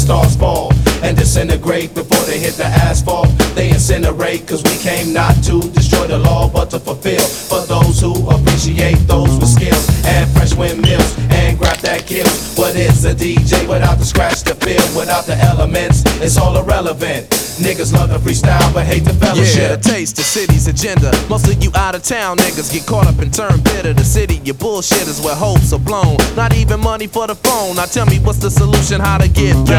stars fall and disintegrate before they hit the asphalt. They incinerate, cause we came not to destroy the law but to fulfill. For those who appreciate those with skills and fresh windmills and grab that kills. What is a DJ without the scratch to feel? Without the elements, it's all irrelevant. Niggas love the freestyle but hate the fellowship. Yeah, the taste, the city's agenda. Most of you out of town niggas get caught up and turn bitter. The city, your bullshit is where hopes are blown. Not even money for the phone. Now tell me what's the solution, how to get